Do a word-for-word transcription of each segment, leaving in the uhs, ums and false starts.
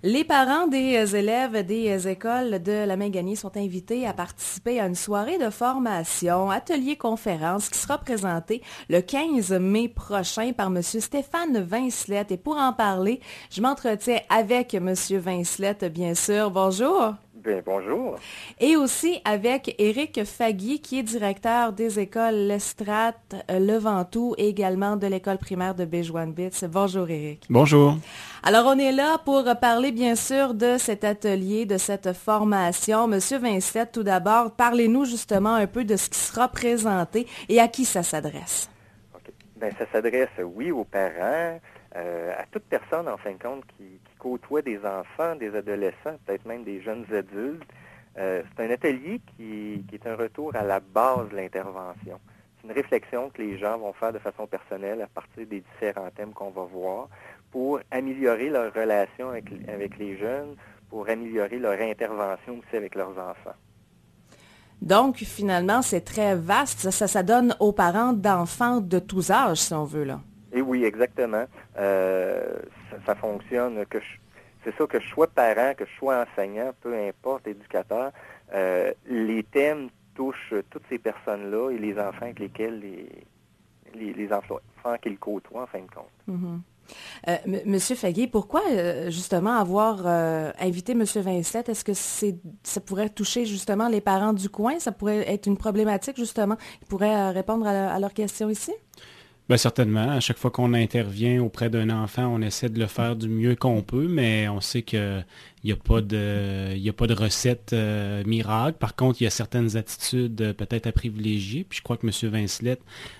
Les parents des élèves des écoles de la Mingani sont invités à participer à une soirée de formation, atelier-conférence qui sera présentée le quinze mai prochain par M. Stéphane Vincelette. Et pour en parler, je m'entretiens avec M. Vincelette, bien sûr. Bonjour. Bien, bonjour. Et aussi avec Éric Fagui, qui est directeur des écoles L'Estrade, Le Ventoux et également de l'école primaire de Béjouane-Bitz. Bonjour Éric. Bonjour. Alors on est là pour parler bien sûr de cet atelier, de cette formation. Monsieur Vincelette, tout d'abord, parlez-nous justement un peu de ce qui sera présenté et à qui ça s'adresse. OK. Bien, ça s'adresse, oui, aux parents, euh, à toute personne, en fin de compte, qui, qui côtoie des enfants, des adolescents, peut-être même des jeunes adultes. Euh, c'est un atelier qui, qui est un retour à la base de l'intervention. C'est une réflexion que les gens vont faire de façon personnelle à partir des différents thèmes qu'on va voir pour améliorer leur relation avec, avec les jeunes, pour améliorer leur intervention aussi avec leurs enfants. Donc, finalement, c'est très vaste. Ça, ça donne aux parents d'enfants de tous âges, si on veut, là. Et oui, exactement. Euh, ça, ça fonctionne. Que je, c'est ça, que je sois parent, que je sois enseignant, peu importe, éducateur, euh, les thèmes touchent toutes ces personnes-là et les enfants avec lesquels les, les, les enfants qu'ils côtoient, en fin de compte. Mm-hmm. Euh, M. Monsieur Fagui, pourquoi euh, justement avoir euh, invité M. Vincelette? Est-ce que c'est, ça pourrait toucher justement les parents du coin? Ça pourrait être une problématique justement? Ils pourraient euh, répondre à, à leurs questions ici? Bien, certainement. À chaque fois qu'on intervient auprès d'un enfant, on essaie de le faire du mieux qu'on peut, mais on sait qu'il n'y a pas de, il y a pas de recette euh, miracle. Par contre, il y a certaines attitudes euh, peut-être à privilégier. Puis je crois que M. Vincelette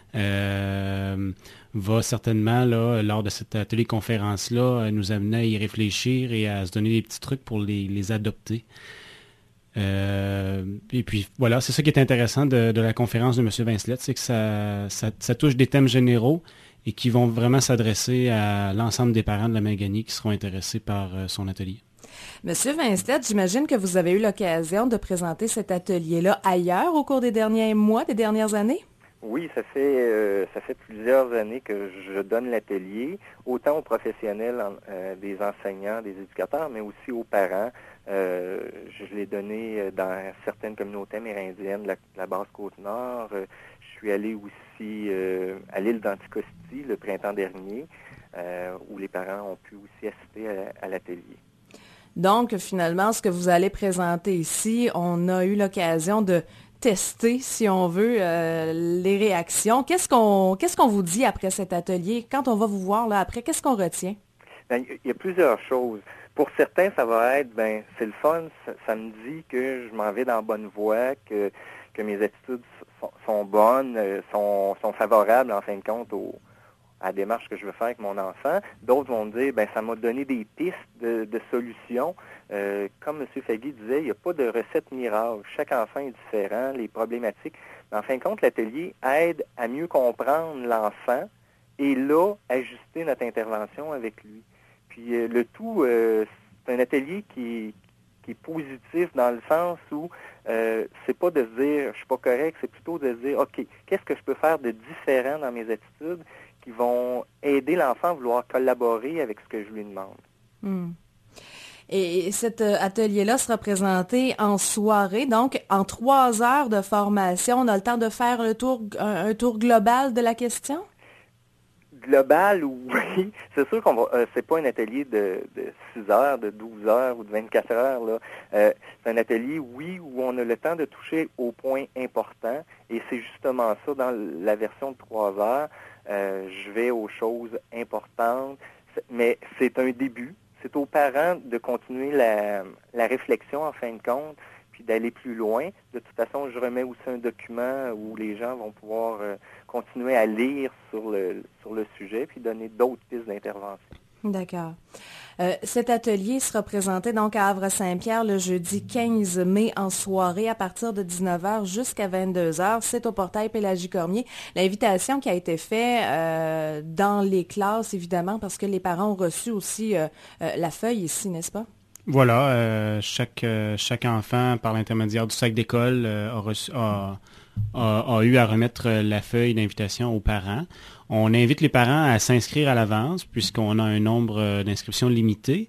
euh, va certainement, là, lors de cet atelier-conférence-là, nous amener à y réfléchir et à se donner des petits trucs pour les, les adopter. Euh, et puis voilà, c'est ça qui est intéressant de, de la conférence de M. Vincelette, c'est que ça, ça, ça touche des thèmes généraux et qui vont vraiment s'adresser à l'ensemble des parents de la Mingani qui seront intéressés par euh, son atelier. Monsieur Vincelette, j'imagine que vous avez eu l'occasion de présenter cet atelier-là ailleurs au cours des derniers mois, des dernières années? Oui, ça fait euh, ça fait plusieurs années que je donne l'atelier, autant aux professionnels, euh, des enseignants, des éducateurs, mais aussi aux parents. Euh, je l'ai donné dans certaines communautés amérindiennes de la, de la Basse-Côte-Nord. Euh, je suis allé aussi euh, à l'île d'Anticosti le printemps dernier, euh, où les parents ont pu aussi assister à, à l'atelier. Donc, finalement, ce que vous allez présenter ici, on a eu l'occasion de tester, si on veut, euh, les réactions. Qu'est-ce qu'on qu'est-ce qu'on vous dit après cet atelier? Quand on va vous voir là après, qu'est-ce qu'on retient? Ben, il y a plusieurs choses. Pour certains, ça va être, ben, c'est le fun, ça, ça me dit que je m'en vais dans la bonne voie, que, que mes attitudes sont, sont bonnes, sont, sont favorables, en fin de compte, au, à la démarche que je veux faire avec mon enfant. D'autres vont me dire, ben, ça m'a donné des pistes de, de solutions. Euh, comme M. Fagui disait, il n'y a pas de recette miracle. Chaque enfant est différent, les problématiques. Mais en fin de compte, l'atelier aide à mieux comprendre l'enfant et là, ajuster notre intervention avec lui. Puis euh, le tout, euh, c'est un atelier qui, qui est positif dans le sens où euh, c'est pas de se dire je suis pas correct, c'est plutôt de se dire OK, qu'est-ce que je peux faire de différent dans mes attitudes qui vont aider l'enfant à vouloir collaborer avec ce que je lui demande. Hmm. Et cet atelier-là sera présenté en soirée, donc en trois heures de formation. On a le temps de faire le tour, un, un tour global de la question? Global, oui. C'est sûr qu'on va. Euh, c'est pas un atelier de, de six heures, de douze heures ou de vingt-quatre heures. Là. Euh, c'est un atelier, oui, où on a le temps de toucher aux points importants. Et c'est justement ça dans la version de trois heures. Euh, je vais aux choses importantes. Mais c'est un début. C'est aux parents de continuer la, la réflexion en fin de compte, puis d'aller plus loin. De toute façon, je remets aussi un document où les gens vont pouvoir euh, continuer à lire sur le, sur le sujet, puis donner d'autres pistes d'intervention. D'accord. Euh, cet atelier sera présenté donc à Havre-Saint-Pierre le jeudi quinze mai en soirée à partir de dix-neuf heures jusqu'à vingt-deux heures. C'est au portail Pélagie-Cormier. L'invitation qui a été faite euh, dans les classes, évidemment, parce que les parents ont reçu aussi euh, euh, la feuille ici, n'est-ce pas? Voilà, euh, chaque, euh, chaque enfant, par l'intermédiaire du sac d'école, euh, a, reçu, a, a, a eu à remettre la feuille d'invitation aux parents. On invite les parents à s'inscrire à l'avance puisqu'on a un nombre d'inscriptions limité.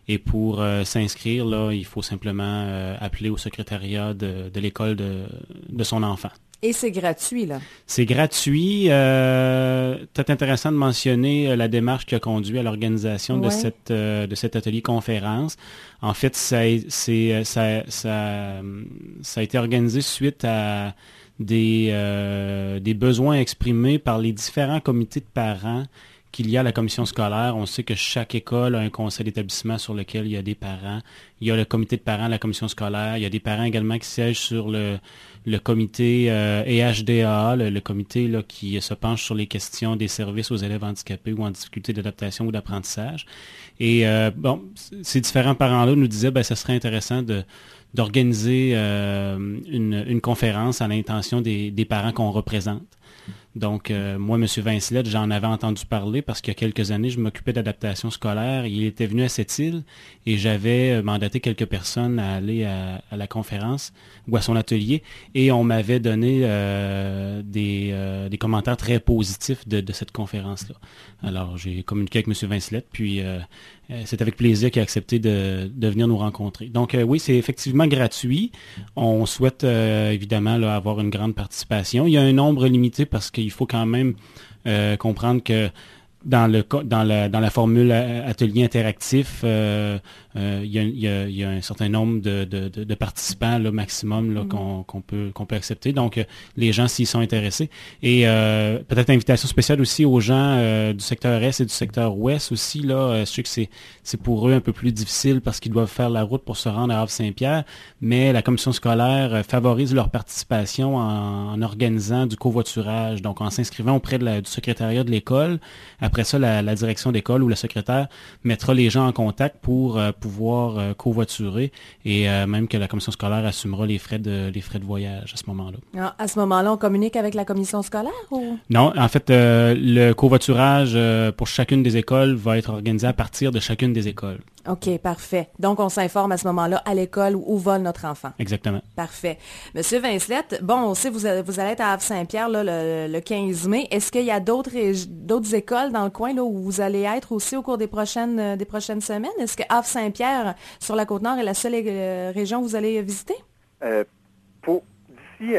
Et pour euh, s'inscrire, là, il faut simplement euh, appeler au secrétariat de, de l'école de, de son enfant. Et c'est gratuit, là? C'est gratuit. Euh, c'est intéressant de mentionner la démarche qui a conduit à l'organisation ouais. de, cette, euh, de cet atelier conférence. En fait, ça, c'est, ça, ça, ça a été organisé suite à des, euh, des besoins exprimés par les différents comités de parents qu'il y a à la commission scolaire. On sait que chaque école a un conseil d'établissement sur lequel il y a des parents. Il y a le comité de parents à la commission scolaire. Il y a des parents également qui siègent sur le, le comité euh, E H D A A, le, le comité là, qui se penche sur les questions des services aux élèves handicapés ou en difficulté d'adaptation ou d'apprentissage. Et euh, bon, ces différents parents-là nous disaient ben, ça serait intéressant de d'organiser euh, une, une conférence à l'intention des, des parents qu'on représente. Donc, euh, moi, M. Vincelette, j'en avais entendu parler parce qu'il y a quelques années, je m'occupais d'adaptation scolaire. Il était venu à cette île et j'avais mandaté quelques personnes à aller à, à la conférence ou à son atelier et on m'avait donné euh, des, euh, des commentaires très positifs de, de cette conférence-là. Alors, j'ai communiqué avec M. Vincelette, puis euh, c'est avec plaisir qu'il a accepté de, de venir nous rencontrer. Donc, euh, oui, c'est effectivement gratuit. On souhaite euh, évidemment là, avoir une grande participation. Il y a un nombre limité parce qu'il faut quand même euh, comprendre que dans, le, dans, la, dans la formule atelier interactif, euh, euh, il, y a, il, y a, il y a un certain nombre de, de, de, de participants là, maximum là, mm-hmm. qu'on, qu'on, peut, qu'on peut accepter. Donc, euh, les gens, s'ils sont intéressés. Et euh, peut-être invitation spéciale aussi aux gens euh, du secteur Est et du secteur Ouest aussi. Là, euh, je sais que c'est, c'est pour eux un peu plus difficile parce qu'ils doivent faire la route pour se rendre à Havre-Saint-Pierre, mais la commission scolaire euh, favorise leur participation en, en organisant du covoiturage, donc en s'inscrivant auprès de la, du secrétariat de l'école. Après ça, la, la direction d'école ou la secrétaire mettra les gens en contact pour euh, pouvoir euh, covoiturer et euh, même que la commission scolaire assumera les frais de, les frais de voyage à ce moment-là. Ah, à ce moment-là, on communique avec la commission scolaire ou? Non, en fait, euh, le covoiturage euh, pour chacune des écoles va être organisé à partir de chacune des écoles. OK, parfait. Donc, on s'informe à ce moment-là à l'école où, où va notre enfant. Exactement. Parfait. Monsieur Vincelette, bon, on sait que vous, vous allez être à Havre-Saint-Pierre là, le, le quinze mai. Est-ce qu'il y a d'autres, d'autres écoles dans le coin là, où vous allez être aussi au cours des prochaines, des prochaines semaines? Est-ce que Havre-Saint-Pierre, sur la Côte-Nord, est la seule euh, région que vous allez visiter? Euh, pour, d'ici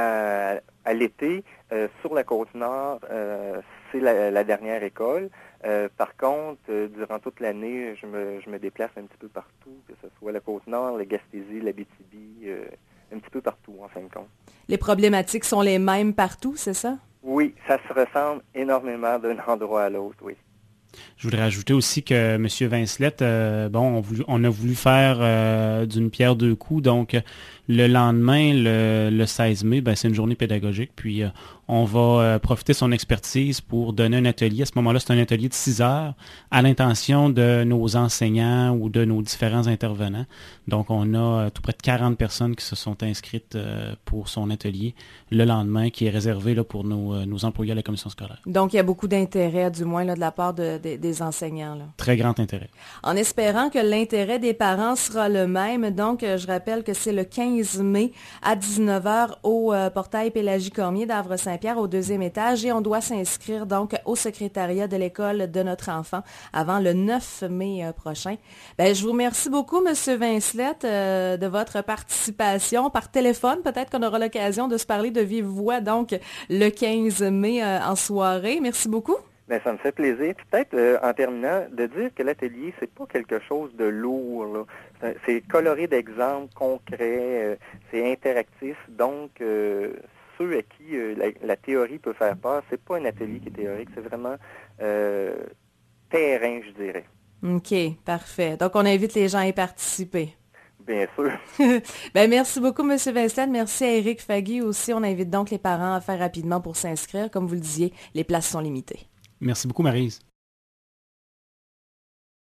à, à, à l'été, euh, sur la Côte-Nord, euh, c'est la, la dernière école. Euh, par contre, euh, durant toute l'année, je me, je me déplace un petit peu partout, que ce soit la Côte-Nord, la Gaspésie, l'Abitibi, euh, un petit peu partout, en fin de compte. Les problématiques sont les mêmes partout, c'est ça? Oui, ça se ressemble énormément d'un endroit à l'autre, oui. Je voudrais ajouter aussi que M. Vincelette, euh, bon, on, voulu, on a voulu faire euh, d'une pierre deux coups, donc le lendemain, le, le seize mai, ben, c'est une journée pédagogique, puis euh, on va euh, profiter de son expertise pour donner un atelier. À ce moment-là, c'est un atelier de six heures à l'intention de nos enseignants ou de nos différents intervenants. Donc, on a euh, tout près de quarante personnes qui se sont inscrites euh, pour son atelier le lendemain, qui est réservé là, pour nos, euh, nos employés à la commission scolaire. Donc, il y a beaucoup d'intérêt, du moins, là, de la part de, de, des enseignants. Là. Très grand intérêt. En espérant que l'intérêt des parents sera le même. Donc, euh, je rappelle que c'est le quinze mai à dix-neuf heures au euh, portail Pélagie-Cormier d'Havre-Saint-Pierre au deuxième étage et on doit s'inscrire donc au secrétariat de l'école de notre enfant avant le neuf mai euh, prochain. Ben, je vous remercie beaucoup, M. Vincelette, euh, de votre participation par téléphone. Peut-être qu'on aura l'occasion de se parler de vive voix donc le quinze mai euh, en soirée. Merci beaucoup. Bien, ça me fait plaisir. Peut-être, euh, en terminant, de dire que l'atelier, c'est pas quelque chose de lourd, là. C'est, c'est coloré d'exemples concrets, euh, c'est interactif. Donc, euh, ceux à qui euh, la, la théorie peut faire peur, c'est pas un atelier qui est théorique, c'est vraiment euh, terrain, je dirais. OK, parfait. Donc, on invite les gens à y participer. Bien sûr. Ben, merci beaucoup, M. Vincelette. Merci à Éric Fagui aussi. On invite donc les parents à faire rapidement pour s'inscrire. Comme vous le disiez, les places sont limitées. Merci beaucoup, Maryse.